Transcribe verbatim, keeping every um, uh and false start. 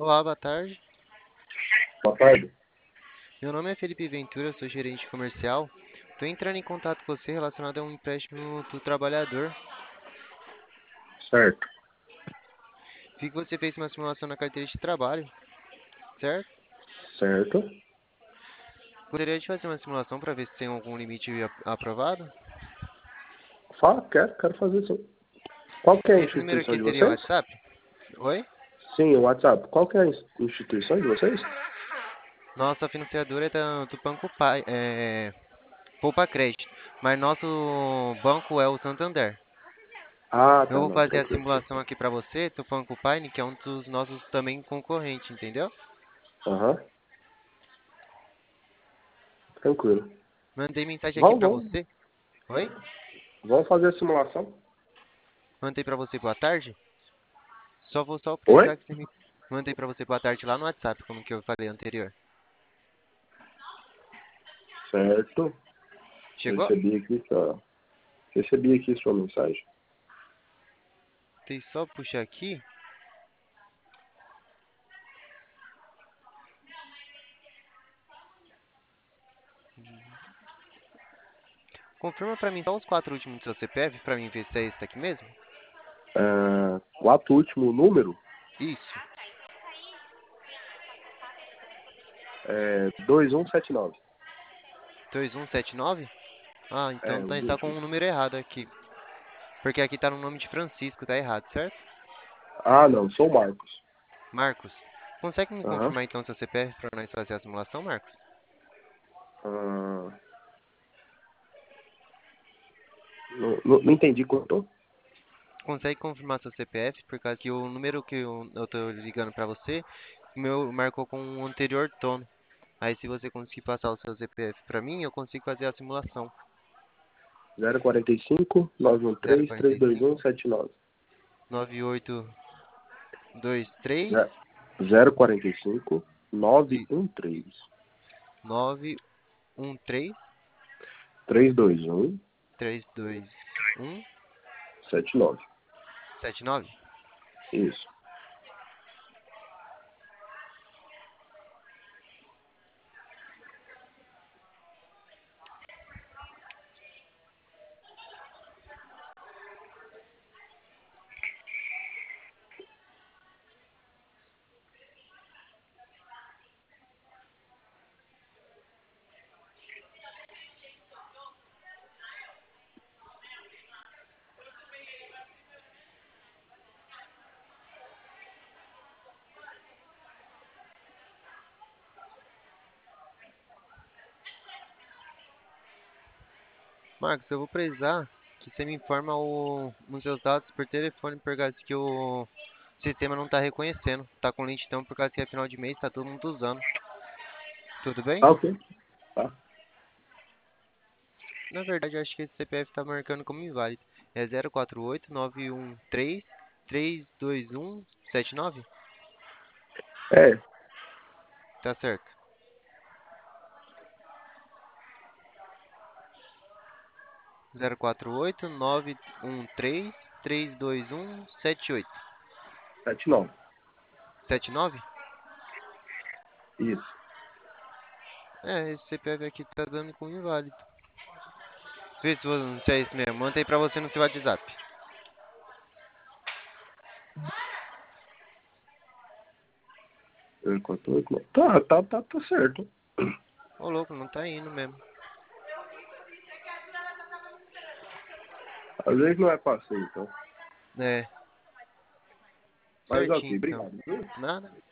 Olá, boa tarde. Boa tarde. Meu nome é Felipe Ventura, eu sou gerente comercial. Estou entrando em contato com você relacionado a um empréstimo do trabalhador. Certo. Vi que você fez uma simulação na carteira de trabalho, certo? Certo. Gostaria de fazer uma simulação para ver se tem algum limite a- aprovado. Fala, quero, quero fazer sim. Qual que é a Esse número instituição aqui de seria o vocês? WhatsApp? Oi? Sim, o WhatsApp. Qual que é a ins- instituição de vocês? Nossa financiadora é da- do Banco Pai, é, Poupa Crédito, mas nosso banco é o Santander. Ah, Eu tá, vou não, fazer a tranquilo. simulação aqui para você do Banco Pai, que é um dos nossos também concorrentes, entendeu? Aham, tranquilo. Mandei mensagem aqui Vamos, para vamos. você. Oi? Vamos fazer a simulação? Mandei pra você boa tarde? Só vou só Oi? precisar que você me... Mandei pra você boa tarde lá no WhatsApp, como que eu falei anterior. Certo. Chegou? Recebi aqui sua... Recebi aqui sua mensagem. Tem só puxar aqui. Confirma pra mim só os quatro últimos do seu C P F pra mim ver se é esse daqui mesmo. Ah, quatro último número Isso. é dois um sete nove. dois um sete nove? Ah, É, então tá, os está com últimos. o número errado aqui. Porque aqui tá no nome de Francisco, tá errado, certo? Ah, não, sou o Marcos. Marcos. Consegue me Aham. confirmar então seu C P F pra nós fazer a simulação, Marcos? Ah, não, não, não entendi quanto. Consegue confirmar seu C P F? Por causa que o número que eu, eu tô ligando pra você, o meu marcou com o anterior dono. Aí se você conseguir passar o seu C P F pra mim, eu consigo fazer a simulação. zero quatro cinco, nove um três, três dois um, sete nove. nove oito dois três zero quatro cinco, nove e um três, nove um três três dois um, três dois um sete nove. sete nove. Isso. Marcos, eu vou precisar que você me informa o, os seus dados por telefone, por causa que o sistema não tá reconhecendo. Tá com lentidão por causa que é final de mês, tá todo mundo usando. Tudo bem? Tá ok. Tá. Na verdade, eu acho que esse C P F tá marcando como inválido. É zero quatro oito nove um três três dois um sete nove? É, Tá certo. zero quatro oito nove um três três dois um sete oito. sete nove. sete nove? Isso. É, esse C P F aqui tá dando como inválido. Vê se vo- se é esse mesmo. Manda aí pra você no seu WhatsApp. Enquanto oito, não. Tá, tá, tá, tá certo. Ô louco, não tá indo mesmo. Às vezes não é passeio, então. É, Mas certinho ok, então. obrigado, viu? Nada.